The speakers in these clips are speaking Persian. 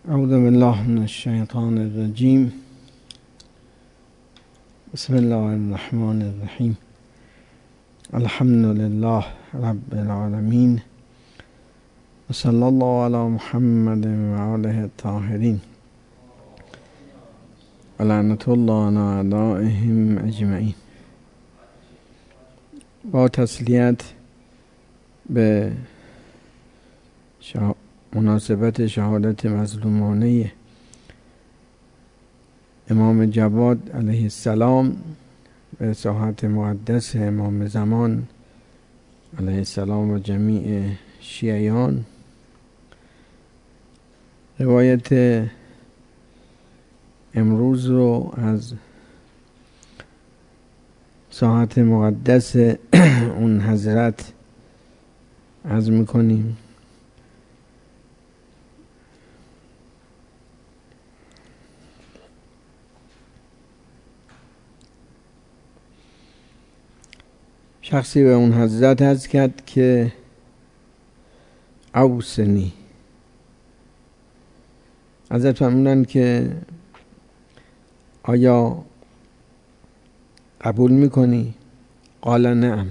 اعوذ بالله من الشیطان الرجیم. بسم الله الرحمن الرحیم. الحمد لله رب العالمین و صلی الله علی محمد و آله الطاهرین و لعنت الله علی اعدائهم اجمعین. با تسلیت به مناسبت شهادت مظلومانه امام جواد علیه السلام به ساحت مقدس امام زمان علیه السلام و جمیع شیعیان، روایت امروز رو از ساحت مقدس اون حضرت عرض میکنیم. شخصی به اون حضرت عرض کرد که اوصنی. حضرت فرمودن که آیا قبول میکنی؟ قال نعم.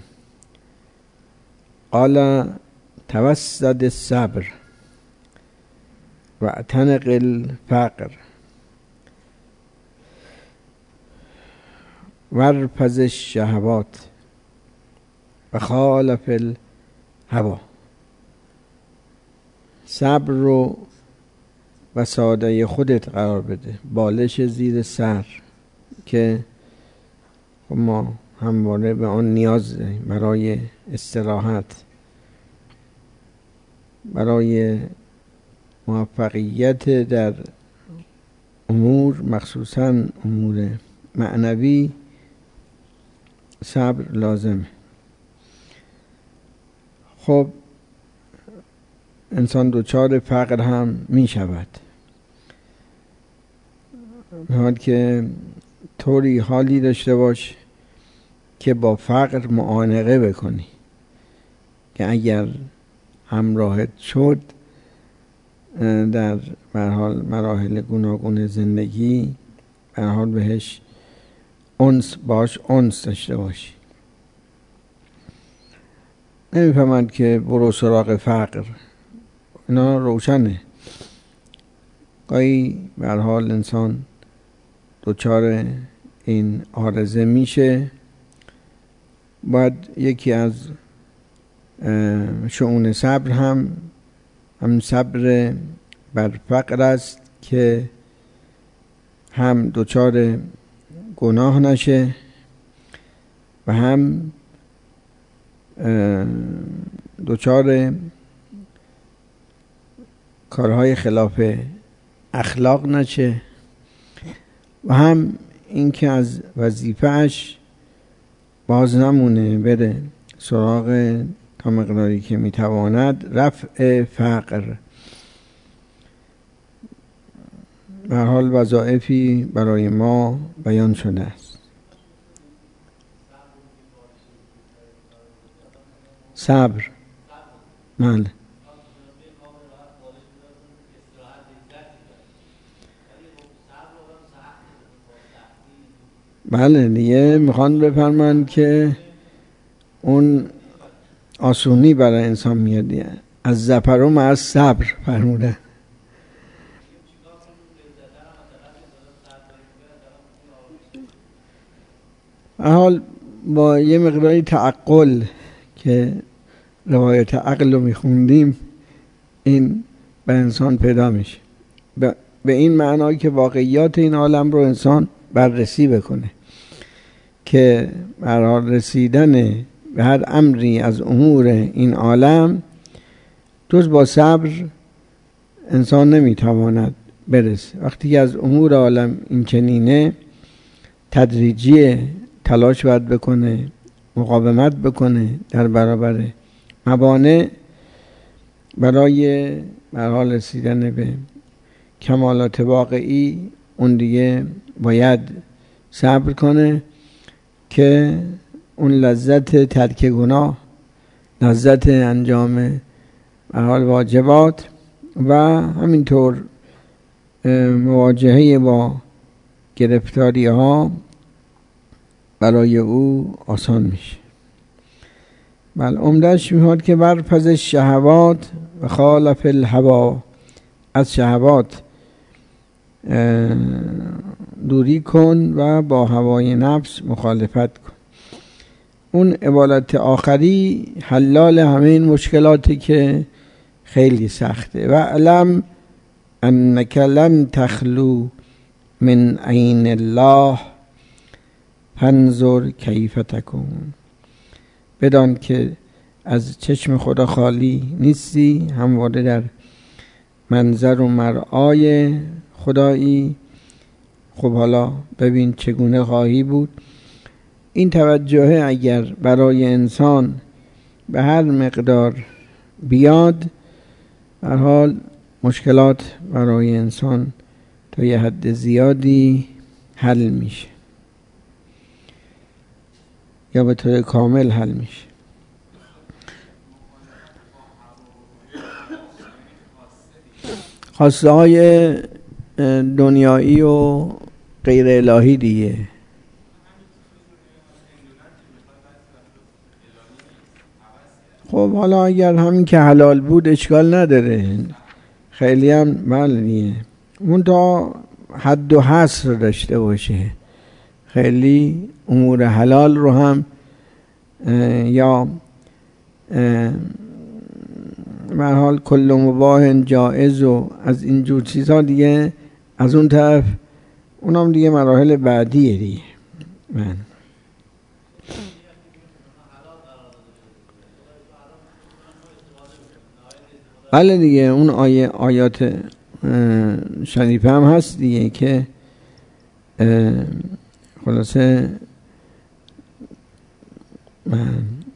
قال توسد الصبر و اعتنق الفقر وارفض الشهوات و خالف الهوا. صبر رو و ساده خودت قرار بده، بالش زیر سر که ما همواره به آن نیاز داریم برای استراحت، برای موفقیت در امور، مخصوصا امور معنوی. صبر لازمه. خب انسان دوچار فقر هم می شود، باید که طوری حالی داشته باش که با فقر معانقه بکنی که اگر همراهت شد در مراحل گوناگون زندگی به هر حال بهش انس داشته باشی. نمیفهمند که برو سراغ فقر، اینا روشنه. گاهی به هر حال انسان دوچار این عارضه میشه، باید یکی از شؤون صبر هم صبر بر فقر است که هم دوچار گناه نشه و هم دوچار کارهای خلاف اخلاق نشه و هم اینکه از وظیفه‌اش باز نمونه، بره سراغ تا مقداری که میتواند رفع فقر. به هر حال وظایفی برای ما بیان شده است. صبر، بله بله دیگه میخوان بفرمایند که اون آسونی برای انسان میاد دیگه. از ظفرم از صبر فرموده. حال با یه مقداری تعقل که روایت عقل رو میخوندیم این به انسان پیدا میشه، به این معنای که واقعیات این عالم رو انسان بررسی بکنه که برای رسیدن به هر امری از امور این عالم جز با صبر انسان نمیتواند برسه. وقتی که از امور عالم این چنینه، تدریجی تلاش باید بکنه، مقاومت بکنه در برابر موانع برای حال رسیدن به کمالات واقعی. اون دیگه باید صبر کنه که اون لذت ترک گناه، لذت انجام به حال واجبات و همینطور مواجهه با گرفتاری ها برای او آسان میشه. بل عمدهش میاد که برپز شهوات و خالف الهوا، از شهوات دوری کن و با هوای نفس مخالفت کن. اون عبارت آخری حلال همه این مشکلاتی که خیلی سخته. و علم انک لن تخلو من عین الله فانظر کیف تکون. بدان که از چشم خدا خالی نیستی، همواره در منظر و مرآی خدایی. خب حالا ببین چگونه خواهی بود. این توجه اگر برای انسان به هر مقدار بیاد، به هر حال مشکلات برای انسان تا یه حد زیادی حل میشه یا به طور کامل حل میشه. خواسته های دنیایی و غیر الهی دیگه. خب حالا اگر همین که حلال بود اشکال نداره، خیلی هم معنیه، اون تا حد و حصر داشته باشه. خیلی امور حلال رو هم یا به هر حال کل مباح جائز و از اینجور چیزها دیگه از اون طرف، اونم دیگه مراحل بعدیه دیگه. بله دیگه، اون آیات شریفه هم هست دیگه که خلاصه من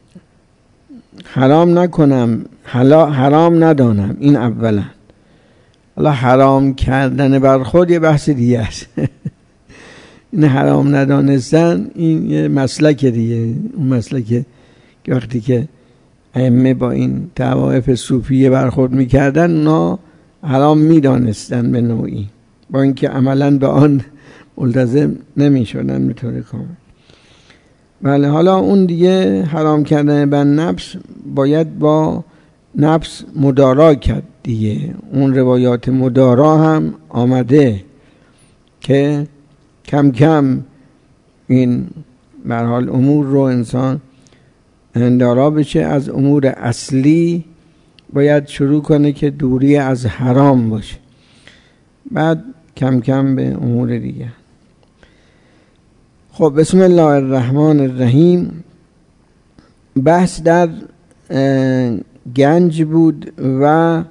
حرام نکنم، حرام ندانم. این اولا. حالا حرام کردن بر خود یه بحث دیگه است. این حرام ندانستن این یه مسلک دیگه. اون مسلک که وقتی که ائمه با این طوائف صوفیه برخورد میکردن، اونا حرام میدانستن به نوعی، با اینکه عملا به آن ملتزم نمیشدن به طور کامل. بله، حالا اون دیگه حرام کردن بر نفس باید با نفس مدارا کرد دیگه. اون روایات مدارا هم آمده که کم کم این به هر حال امور رو انسان دارا بشه. از امور اصلی باید شروع کنه که دوری از حرام باشه، بعد کم کم به امور دیگه. خب بسم الله الرحمن الرحیم. بحث در گنج بود و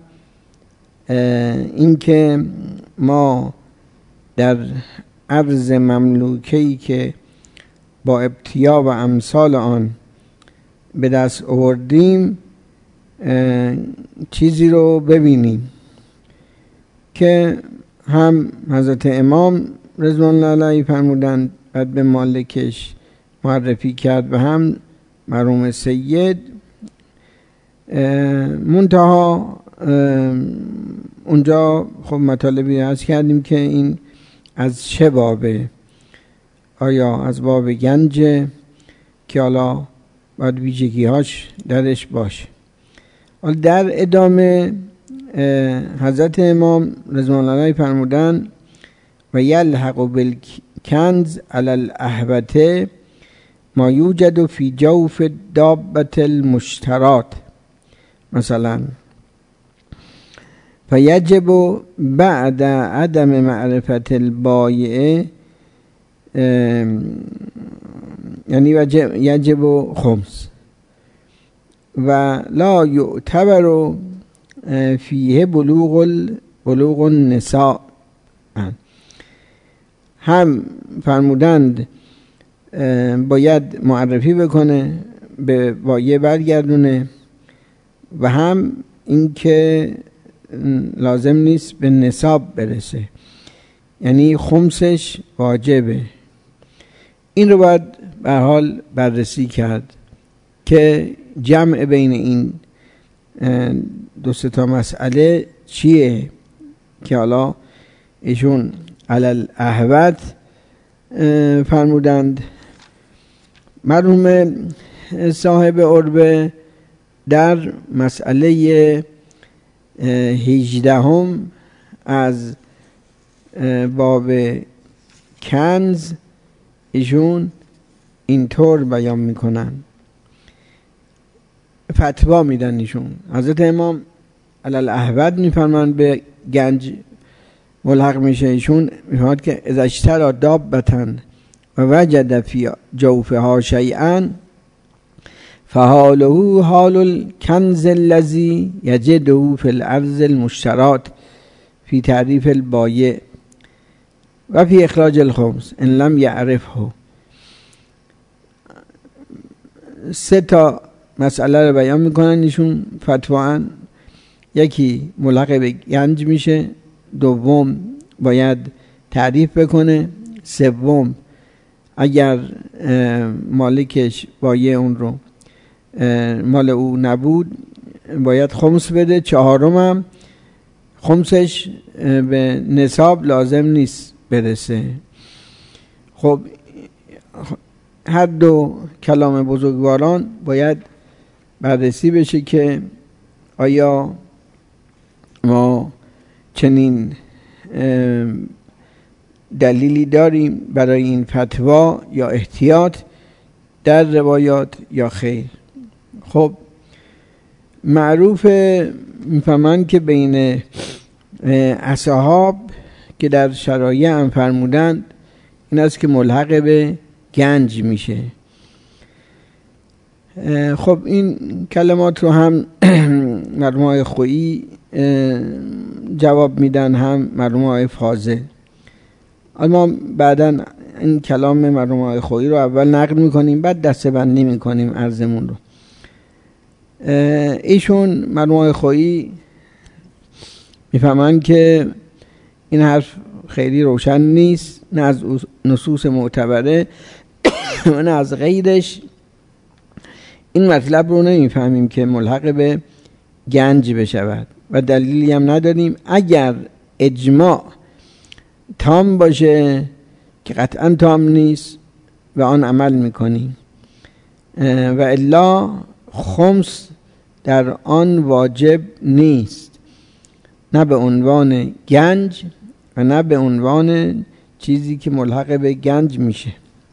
اینکه ما در ارض مملوکه‌ای که با ابتیا و امثال آن به دست آوردیم چیزی رو ببینیم که هم حضرت امام رضوان الله علیه فرمودند، بعد به مالکش معرفی کرد و هم مرحوم سید. منتها اونجا خب مطالبی عرض کردیم که این از چه بابه؟ آیا از باب گنج که حالا باید ویژگی‌هاش درش باشه. حالا در ادامه حضرت امام رضوان الله علیه فرمودن و یلحق بالکنز علی الاهوته ما یوجد فی جوف دابة المشترات. مثلا فیجب بعد عدم معرفت البایع، یعنی یجب خمس و لا یعتبر فیه بلوغ النساء. هم فرمودند باید معرفی بکنه، به بایع برگردونه، و هم اینکه لازم نیست به نصاب برسه، یعنی خمسش واجبه. این رو باید به هر حال بررسی کرد که جمع بین این دو سه تا مسئله چیه که حالا ایشون علی الاهوت فرمودند. مرحوم صاحب عربه در مسئله 18 از باب کنز ایشون اینطور بیان میکنن، فتوا میدن ایشون. حضرت امام علی الاهوت میفرمان به گنج ملحق میشه. ایشون میفرماد که اذا اشتری دابتن و وجد فی جوفها شیئا فحاله حال الکنز الذی یجده فی الارض المشترات فی تعریف البایع و فی اخراج الخمس ان لم یعرفه. 3 مسئله رو بیان میکنن ایشون فتواان. یکی ملحق به گنج میشه، دوم باید تعریف بکنه، سوم اگر مالکش بایع اون رو مال او نبود باید خمس بده، چهارم هم خمسش به نصاب لازم نیست برسه. خب هر دو کلام بزرگواران باید بررسی بشه که آیا ما چنین دلیلی داریم برای این فتوا یا احتیاط در روایات یا خیر. خب معروف میفهمن که بین اصحاب که در شرایع هم فرمودند این است که ملحق به گنج میشه. خب این کلمات رو هم مرحوم آقای خویی جواب میدن، هم مرحوم آقای فاضل. اما بعداً این کلام مرحوم آقای خویی رو اول نقل میکنیم بعد دسته‌بندی میکنیم عرضمون رو. ایشون مرحوم آقای خویی میفهمن که این حرف خیلی روشن نیست، نه از نصوص معتبره و نه از غیرش. این مطلب رو نمیفهمیم که ملحق به گنج بشود و دلیلی هم نداریم. اگر اجماع تام باشه که قطعا تام نیست و آن عمل میکنیم و الا خمس در آن واجب نیست، نه به عنوان گنج و نه به عنوان چیزی که ملحق به گنج میشه.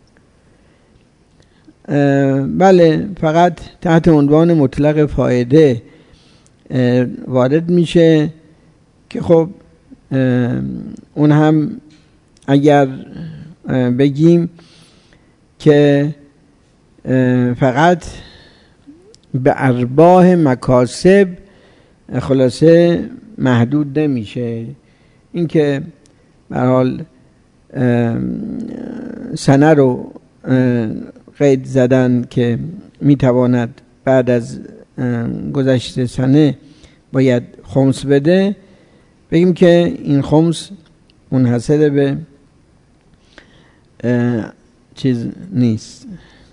بله فقط تحت عنوان مطلق فایده وارد میشه که خب اون هم اگر بگیم که فقط به ارباح مکاسب خلاصه محدود نمیشه. این که به هر حال سنه رو قید زدن که میتواند بعد از گذشته سنه باید خمس بده، بگیم که این خمس منحصر به چیز نیست،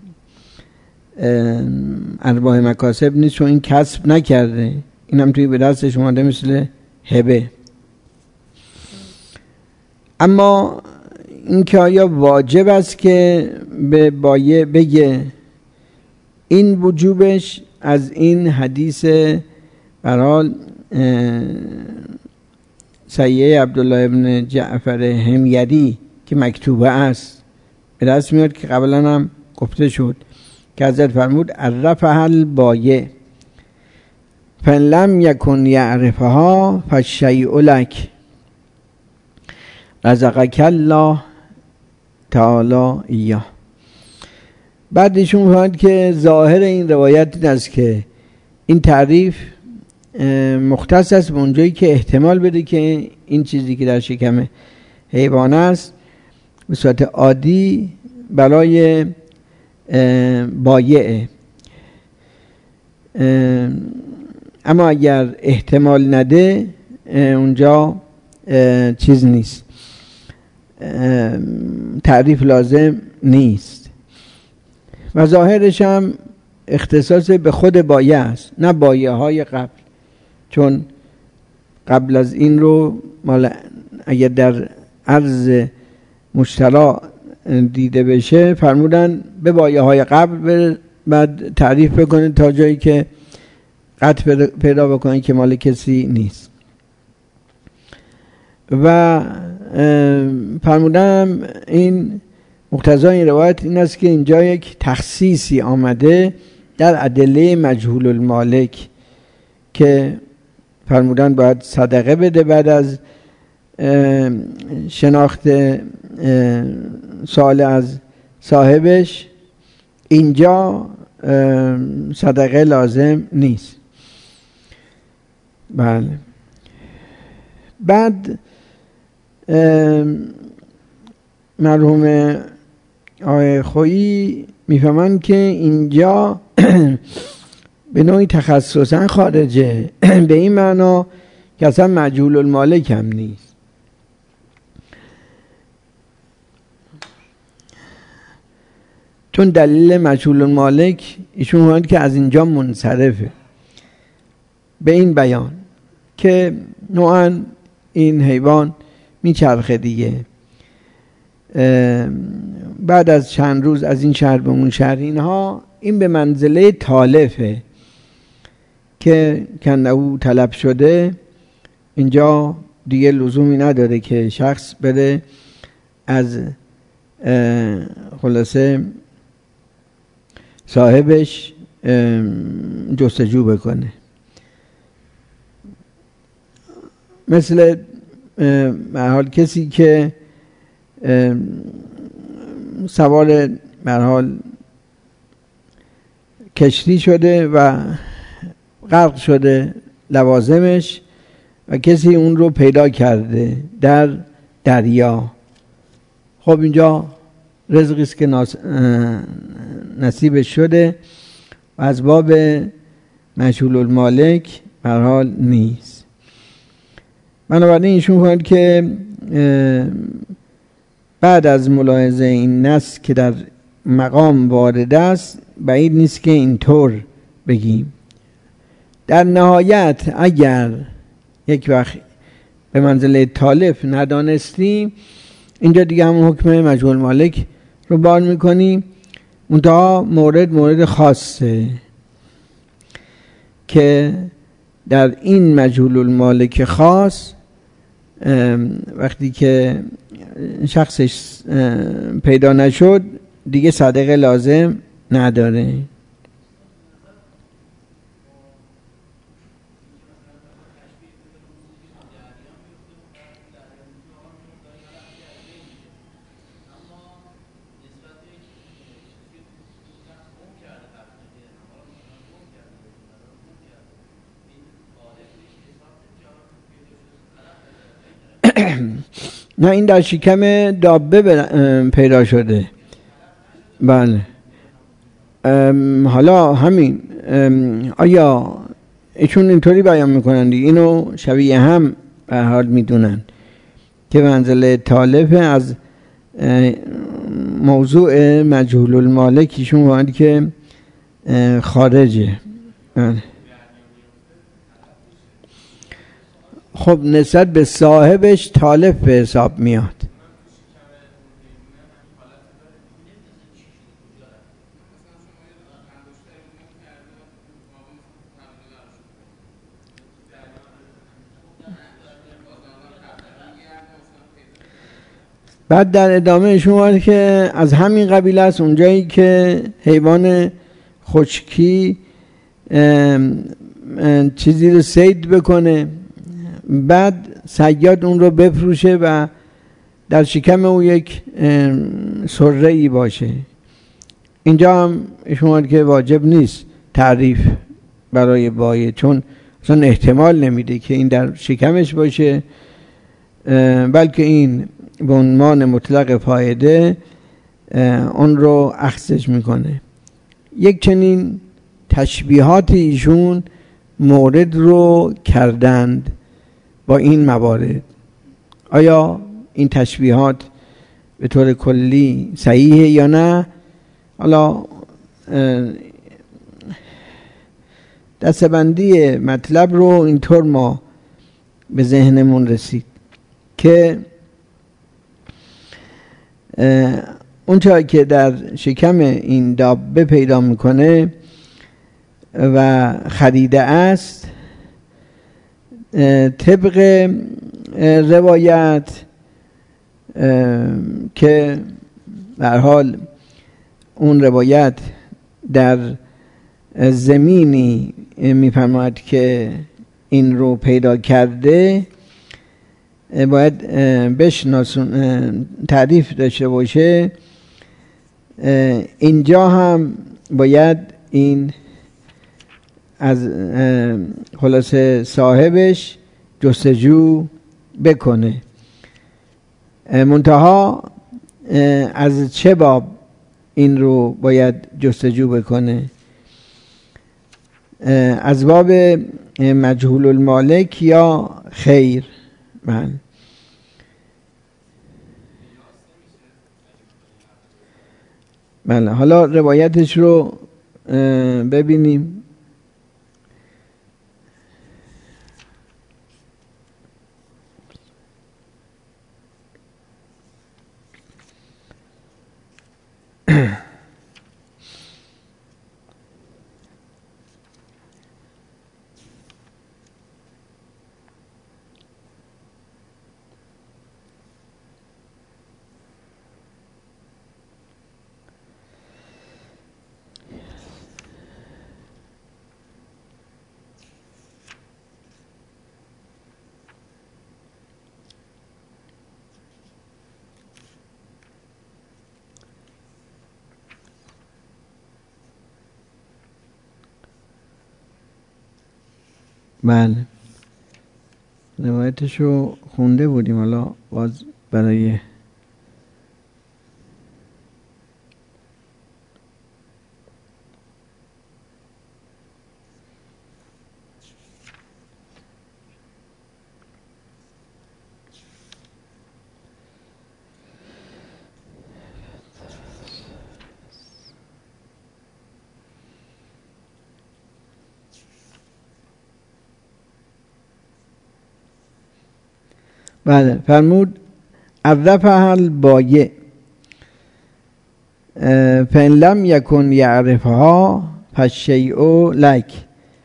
ارباح مکاسب نیست، چون این کسب نکرده، این هم توی به دستش اومده مثل هبه. اما این که آیا واجب است که به بایع بگه، این وجوبش از این حدیث برحال سیه عبدالله ابن جعفر حمیری که مکتوبه است به دست میاد که قبلا هم گفته شد که حضرت فرمود عرفها البایع فان لم یکن یعرفها فالشیء لک رزقک الله تعالی ایاه. بعد ایشون فرمود که ظاهر این روایت این است که این تعریف مختص است به اونجایی که احتمال بده که این چیزی که در شکم حیوان است به صورت عادی برای بایعه، اما اگر احتمال نده اونجا چیز نیست، تعریف لازم نیست و ظاهرش هم اختصاص به خود بایع است نه بایع های قبل، چون قبل از این رو مال اگر در عرض مشتری دیده بشه فرمودن به بایه های قبل بعد تعریف بکنه تا جایی که قطع پیدا بکنه که مال کسی نیست. و فرمودم این مقتضای این روایت این است که اینجا یک تخصیصی آمده در ادله مجهول المالک که فرمودن باید صدقه بده بعد از شناخت سوال از صاحبش. اینجا صدقه لازم نیست. بله. بعد مرحوم آقای خویی میفهمن که اینجا به نوعی تخصصا خارجه به این معنا که اصلا مجهول المالک هم نیست. چون دلیل مجهول المالک ایشون میگن که از اینجا منصرفه به این بیان که نوعا این حیوان میچرخه دیگه، بعد از چند روز از این شهر به اون شهر، اینها این به منزله تالفه که کنه طلب شده. اینجا دیگه لزومی نداره که شخص بره از خلاصه صاحبش جستجو بکنه. مثل به حال کسی که سوار به حال کشتی شده و غرق شده لوازمش و کسی اون رو پیدا کرده در دریا. خب اینجا رزقی است که نصیبش شده و از باب مجهول المالک به هر حال نیست. بنابراین ایشون میگن که بعد از ملاحظه این نص که در مقام وارد است بعید نیست که اینطور بگیم. در نهایت اگر یک وقت به منزله تالف ندانستیم اینجا دیگه همون حکم مجهول مالک رو بار میکنیم. منتها مورد خاصه که در این مجهول المالک خاص وقتی که شخصش پیدا نشد دیگه صدقه لازم نداره. نه این در شکم دابه پیدا شده. بله. حالا همین آیا ایشون اینطوری بیان میکنن دیگه، اینو شبیه هم به حال میدونن که منزله تالف از موضوع مجهول المالک ایشون میگن که خارجه. بله. خب نسبت به صاحبش تالف به حساب میاد. بعد در ادامه شما که از همین قبیل است اونجایی که حیوان خشکی چیزی رو صید بکنه بعد صیاد اون رو بفروشه و در شکم او یک سره ای باشه. اینجا هم شما که واجب نیست تعریف برای بایع، چون اصلا احتمال نمیده که این در شکمش باشه، بلکه این به عنوان مطلق فایده اون رو اخذش میکنه. یک چنین تشبیهات ایشون مورد رو کردند با این موارد. آیا این تشبیهات به طور کلی صحیحه یا نه؟ حالا دستبندی مطلب رو اینطور ما به ذهنمون رسید که اونچه که در شکم این دابه پیدا میکنه و خریده است، طبق روایت که در حال اون روایت در زمینی میفرماید که این رو پیدا کرده، باید بشناسون تعریف داشته باشه. اینجا هم باید این از خلاصه صاحبش جستجو بکنه. منتها از چه باب این رو باید جستجو بکنه؟ از باب مجهول المالک یا خیر؟ بله، حالا روایتش رو ببینیم. بله، روایتش رو خونده بودیم، حالا باز برای بله فرمود عرفها البایع فإن لم یکن یعرفها فالشیء لک،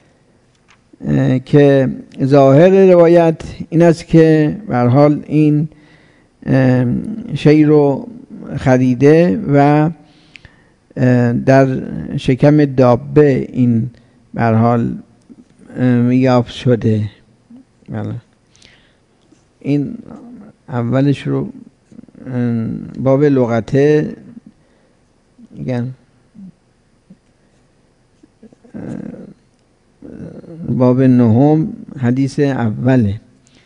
که ظاهر روایت این است که به هر حال این شی رو خریده و در شکم دابه این به هر حال یافت شده. بله، این اولش رو باب لغته میگن، باب 9 حدیث اوله،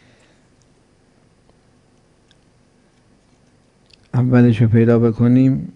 اولش رو پیدا بکنیم.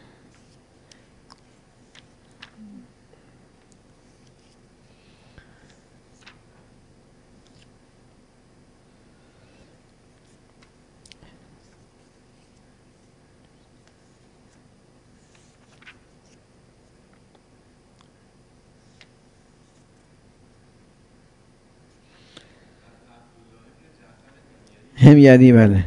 همیدی. بله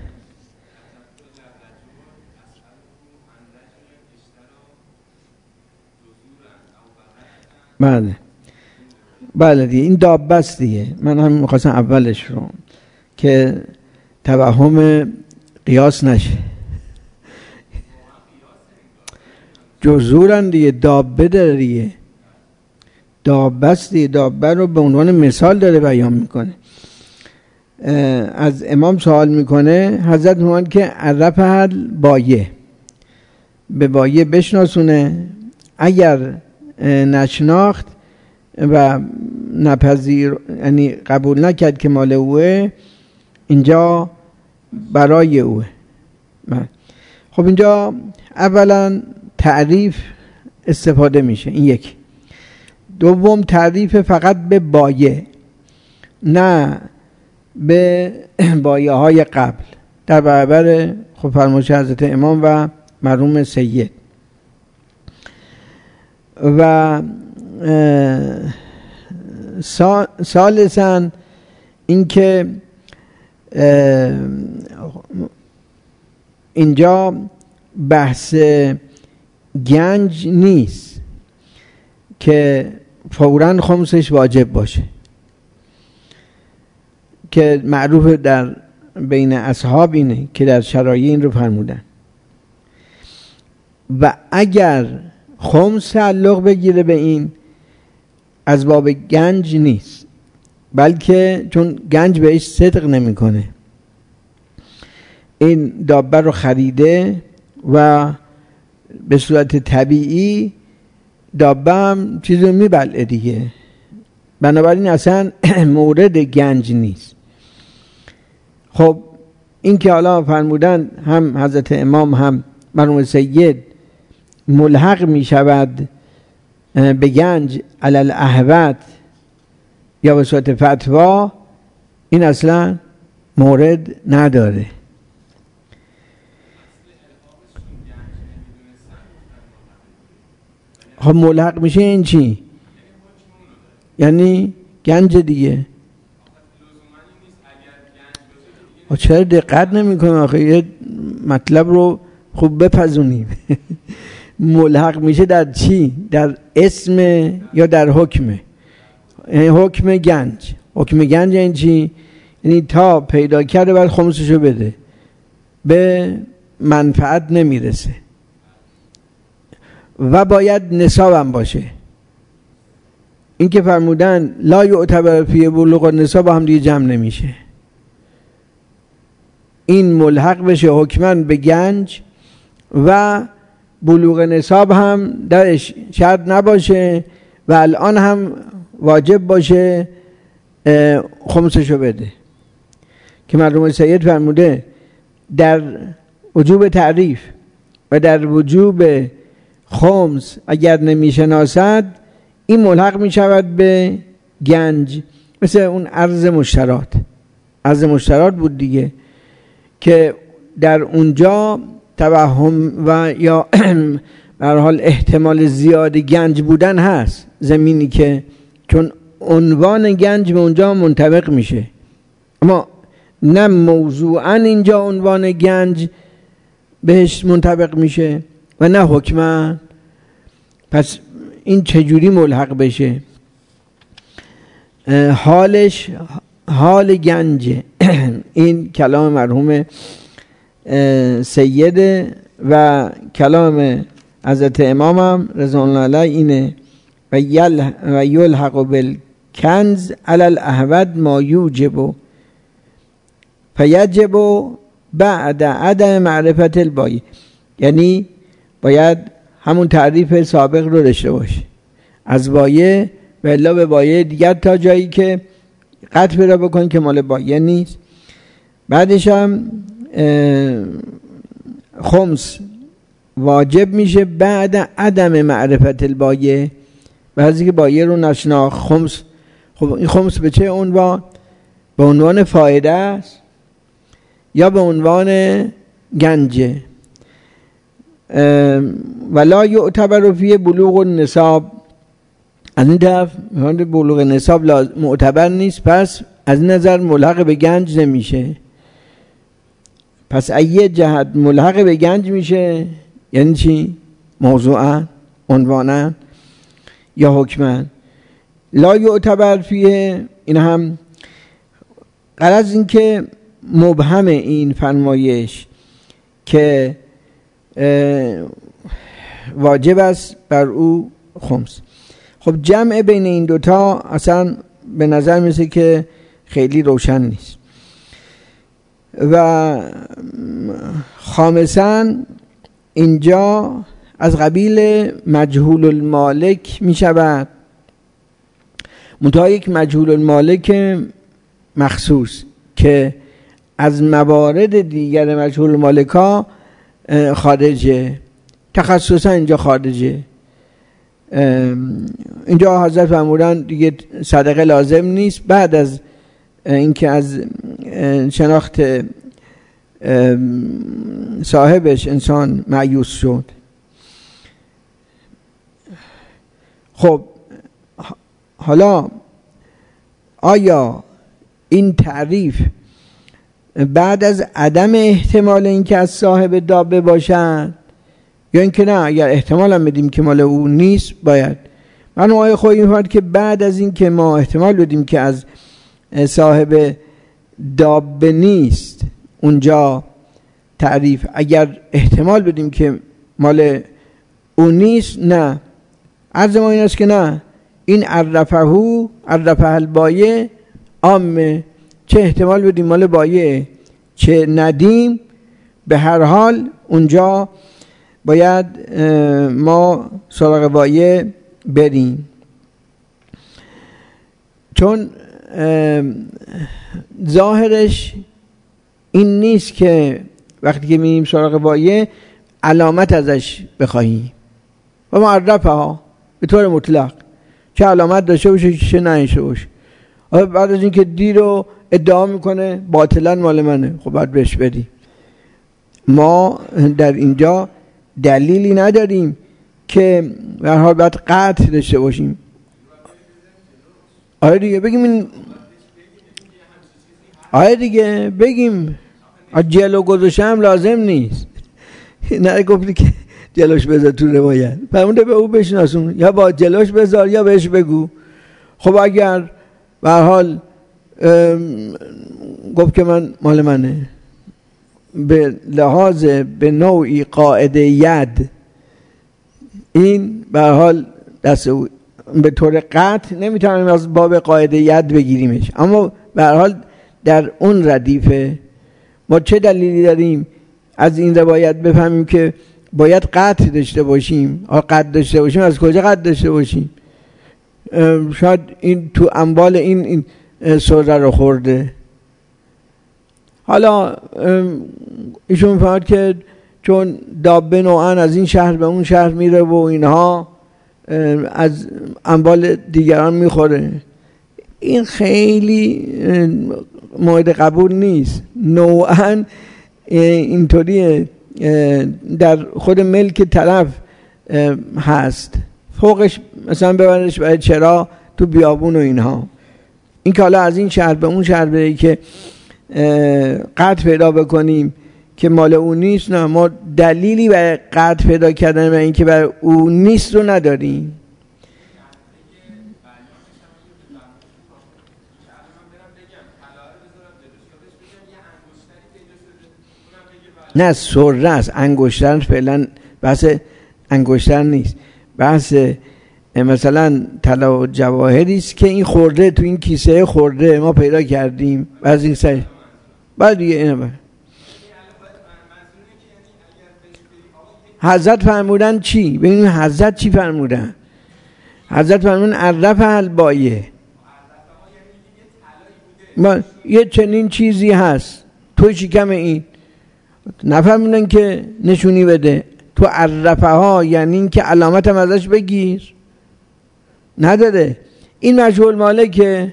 بله بله دیگه، این دابه است دیگه. من هم میخواستم اولش رو که توهم قیاس نشه. جزورن دیگه، دابه داره دیگه، دابه است دیگه. دابه رو به عنوان مثال داره بیان میکنه. از امام سوال میکنه حضرت میگن که عرف البایع، به بایع بشناسونه. اگر نشناخت و نپذیر، یعنی قبول نکرد که مال اوه، اینجا برای اوه. خب اینجا اولا تعریف استفاده میشه، این یکی. دوم تعریف فقط به بایع، نه به بایع های قبل، در برابر خب فرمایش حضرت امام و مرحوم سید. و ثالثاً اینکه اینجا بحث گنج نیست که فوراً خمسش واجب باشه، که معروف در بین اصحاب اینه که در شرایع این رو فرمودن. و اگر خمس تعلق بگیره به این، از باب گنج نیست، بلکه چون گنج بهش صدق نمیکنه. این دابه رو خریده و به صورت طبیعی دابه هم چیز رو میبلعه دیگه، بنابراین اصلا مورد گنج نیست. خب این که حالا فرمودن هم حضرت امام هم مرحوم سید ملحق می شود به گنج علی الاهوت یا به صورت فتوا، این اصلا مورد نداره. خب ملحق میشه این چی؟ یعنی گنج دیگه. چرا دقت نمی‌کنه آخه یه مطلب رو خوب بپزونیم. ملحق میشه در چی؟ در اسم یا در حکمه؟ یعنی حکم گنج. حکم گنج این چی؟ یعنی تا پیدا کرده باید خمسشو بده، به منفعت نمیرسه و باید نصاب هم باشه. این که فرمودن لا یعتبر فی بلوغ النصاب هم دیگه جمع نمیشه. این ملحق بشه حکماً به گنج و بلوغ نصاب هم درش شرط نباشه و الان هم واجب باشه خمسشو بده. که مرحوم سید فرموده در وجوب تعریف و در وجوب خمس اگر نمیشناسد، این ملحق میشود به گنج. مثل اون عرض مشترات بود دیگه، که در اونجا توهم و یا به هر حال احتمال زیاد گنج بودن هست، زمینی که چون عنوان گنج به اونجا منطبق میشه، اما نه موضوعا اینجا عنوان گنج بهش منطبق میشه و نه حکما. پس این چجوری ملحق بشه؟ حالش حال گنجه. این کلام مرحوم سید و کلام حضرت امام هم رضوان الله علیه اینه و یلحق بالکنز علی الاهوت ما یوجب فیجب بعد عدم معرفت البایی. یعنی باید همون تعریف سابق رو داشته باشه از بایه و الا به بایه دیگر تا جایی که قطع پیدا بکن که مال بایه نیست. بعدش هم خمس واجب میشه بعد عدم معرفت البایه، بعضی که بایه رو نشناخت خمس. خب این خمس به چه عنوان؟ به عنوان فایده است یا به عنوان گنجه؟ ولا یعتبر فی بلوغ النصاب. از این طرف بلوغ نصاب معتبر نیست، پس از این نظر ملحق به گنج نمیشه. پس ایه جهت ملحق به گنج میشه؟ یعنی چی؟ موضوعا، عنوانا یا حکما. لا یعتبر فیه، این هم غرض این که مبهم این فرمایش که واجب است بر او خمس. خب جمع بین این دوتا اصلا به نظر میسه که خیلی روشن نیست. و خامساً اینجا از قبیل مجهول المالک می شود، منتها یک مجهول المالک مخصوص که از موارد دیگر مجهول المالک ها خارجه، تخصصا اینجا خارجه. اینجا حضرت فرمودن دیگه صدقه لازم نیست بعد از اینکه از شناخت صاحبش انسان مایوس شد. خب حالا آیا این تعریف بعد از عدم احتمال اینکه از صاحب دابه باشد، یا اینکه نه اگر احتمال هم بدیم که مال او نیست باید. من آقای خویی میفرد که بعد از این که ما احتمال بدیم که از صاحب دابه نیست اونجا تعریف، اگر احتمال بدیم که مال او نیست، نه عرض ما این است که نه، این عرفه البایع عامه، چه احتمال بدیم مال بایع چه ندیم، به هر حال اونجا باید ما سراغ بایع بریم. چون ظاهرش این نیست که وقتی که میریم سراغ بایع علامت ازش بخواهیم و معرفه ها به طور مطلق، چه علامت داشته باشه چه نشه باشه. بعد از اینکه دیر رو ادعا میکنه باطلا مال منه، خب باید بهش بدی. ما در اینجا دلیلی نداریم که به هر حال باید قطع داشته باشیم. آره دیگه بگیم این، آره دیگه بگیم جلو گذاشتم لازم نیست. نه گفتی که جلوش بذار تو روایت، فرمونده به او بشناسون، یا با جلوش بذار یا بهش بگو. خب اگر به هر حال گفت که من مال منه به لحاظ به نوعی قاعده ید، این به هر حال دست او، به طور قطع نمیتونیم از باب قاعده ید بگیریمش، اما به هر حال در اون ردیفه ما چه دلیلی داریم از این روایت بفهمیم که باید قطع داشته باشیم؟ قطع داشته باشیم از کجا قطع داشته باشیم؟ شاید این تو اموال این سوره رو خورده. حالا ایشون میفهمد که چون دابه نوعا از این شهر به اون شهر میره و اینها از اموال دیگران میخوره، این خیلی مورد قبول نیست. نوعا اینطوریه در خود ملک طرف هست، فوقش مثلا ببرش برای چرا تو بیابون و اینها. این که حالا از این شهر به اون شهر بره که قطع پیدا بکنیم که مال اون نیست، نه ما دلیلی برای قطع پیدا کردن و اینکه برای اون نیست رو نداریم. نه سره است، انگشتر فعلا بحث انگشتر نیست، بحث مثلا طلا و جواهری است که این خورده تو این کیسه خورده ما پیدا کردیم از این سر بعد دیگه اینه. حضرت فرمودن چی؟ ببینیم حضرت چی فرمودن. حضرت فرمودن عرف البایع، یه چنین چیزی هست تو شکم این، نفرمودن که نشونی بده، تو عرفه ها یعنی این که علامت هم ازش بگیر، نداره. این مجهول مالکه،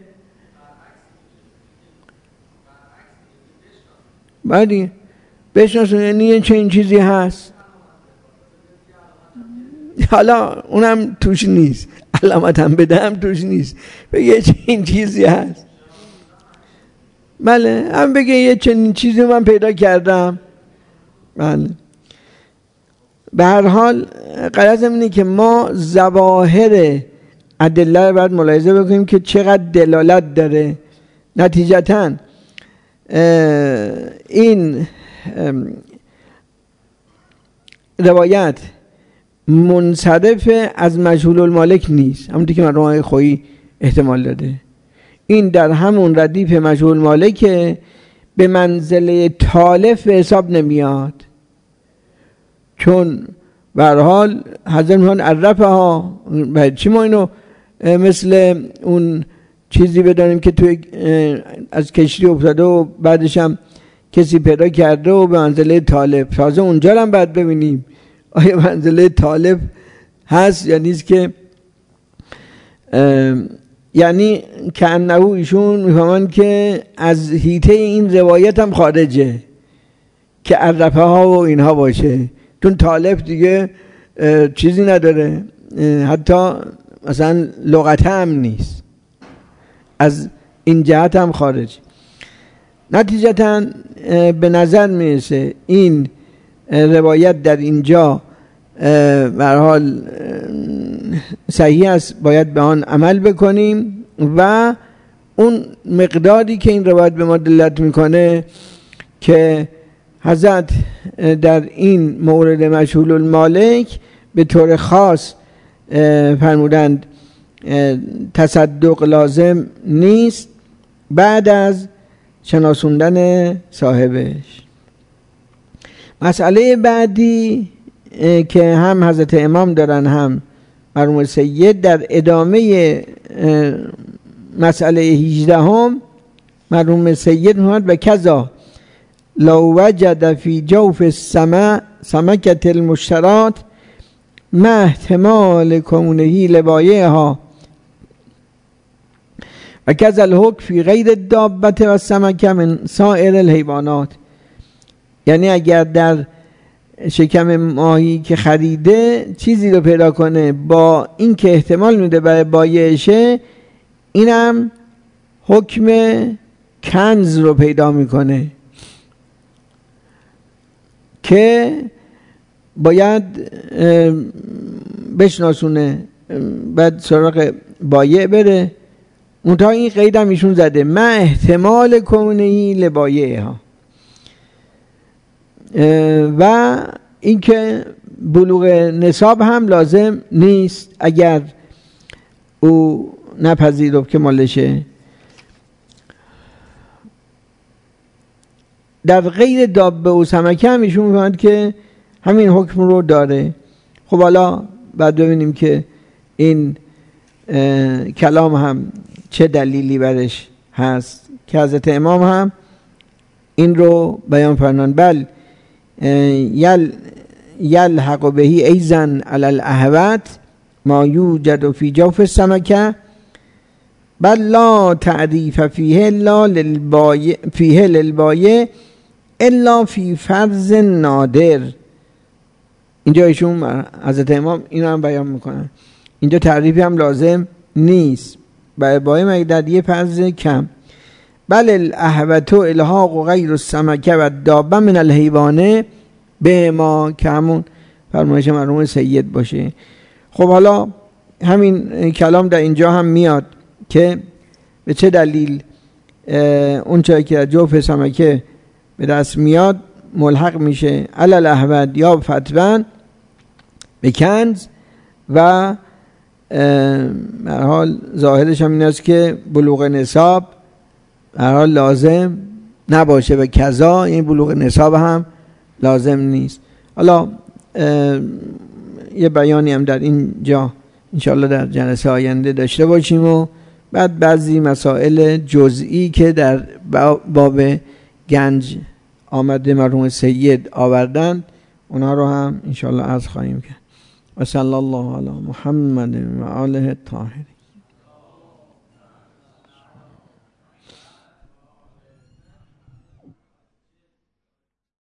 بعدی بشناسون یعنی یه چنین چیزی هست، حالا اونم توش نیست، علامت هم بدم توش نیست، بگه یه چنین چیزی هست. بله هم بگه یه چنین چیزی من پیدا کردم. بله به هر حال غرضم اینه که ما ظواهر ادله رو باید ملاحظه بکنیم که چقدر دلالت داره. نتیجتاً این روایت منصرف از مجهول المالک نیست، همونطور که مرحوم خویی احتمال داده. این در همون ردیف مجهول مالک به منزله تالف به حساب نمیاد، چون به هر حال حضرت میگن عرفه ها، چی ما اینو مثل اون چیزی بدانیم که توی از کشتی افتاده و بعدش هم کسی پیدا کرده و به منزله طالب، تازه اونجا هم باید ببینیم آیا منزله طالب هست یا نیست، که یعنی که انه ایشون میفهمن که از حیطه این روایت هم خارجه که عرفه ها و اینها باشه، چون طالب دیگه چیزی نداره، حتی مثلا لغت هم نیست، از این جهت هم خارج. نتیجتاً به نظر میرسه این روایت در اینجا به هر حال صحیح است، باید به آن عمل بکنیم و اون مقداری که این روایت به ما دلالت میکنه که حضرت در این مورد مجهول المالک به طور خاص فرمودند تصدق لازم نیست بعد از شناسوندن صاحبش. مسئله بعدی که هم حضرت امام دارن هم مرحوم سید در ادامه مسئله 18 هم مرحوم سید می‌فرماید و کذا لو وجد فی جوف السماء سمکة المشترات ما احتمال کونه لبایعها و کذا الحکم فی غیر الدابة و السمکة من سائر الحیوانات. یعنی اگر در شکم ماهی که خریده چیزی رو پیدا کنه با این که احتمال میده برای بایعشه، اینم حکم کنز رو پیدا میکنه که باید بشناسونه، بعد سراغ بایع بره. منتها این قید هم ایشون زده ما احتمال کونهی لبایعها، و اینکه بلوغ نصاب هم لازم نیست اگر او نپذیرفت که مالشه. در غیر دابه و سمکه هم ایشون می‌فرماید که همین حکم رو داره. خب حالا بعد ببینیم که این کلام هم چه دلیلی برش هست که حضرت امام هم این رو بیان فرمودند. بل یلحق بهی ایزن علی الاهوت ما یوجد فی جوف السمکه بل لا تعریف فیه للبایع الا فی فرض نادر. اینجا ایشون حضرت امام این هم بیان میکنن اینجا تعریفی هم لازم نیست برای بایع مگر در یه فرض کم. بل الاهوت الحاق غیر السمکه و دابه من الحیوانه به ما، که همون فرمایش مرحوم سید باشه. خب حالا همین کلام در اینجا هم میاد که به چه دلیل اون چیزی که در جوف سمکه به دست میاد ملحق میشه علل احود یا فتوان به کنز، و در حال ظاهرش هم این است که بلوغ نصاب در حال لازم نباشه و کذا این بلوغ نصاب هم لازم نیست. حالا یه بیانی هم در اینجا انشاءالله در جلسه آینده داشته باشیم و بعد بعضی مسائل جزئی که در باب گنج آمده مرحوم سید آوردند اونا رو هم انشاءالله عرض خواهیم کرد. و صلی الله علی محمد و آله الطاهرین.